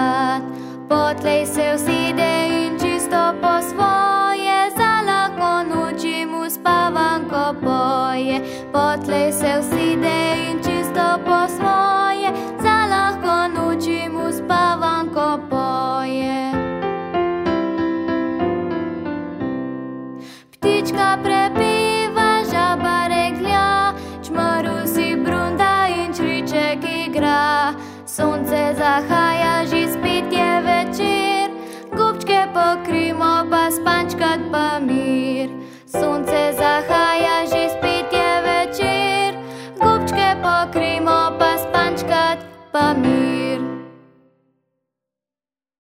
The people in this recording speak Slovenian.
gat. Potlej se usede in čisto po svoje, za lahko noči mu spavanko poje. Potlej se usede in čisto po svoje, za lahko noči mu spavanko poje. Ptička prepiva, žaba reklja, čmaru si brunda in čriček igra. Sonce zahaja, že spet je večer, gubčke pokrimo pa spančkat pa mi.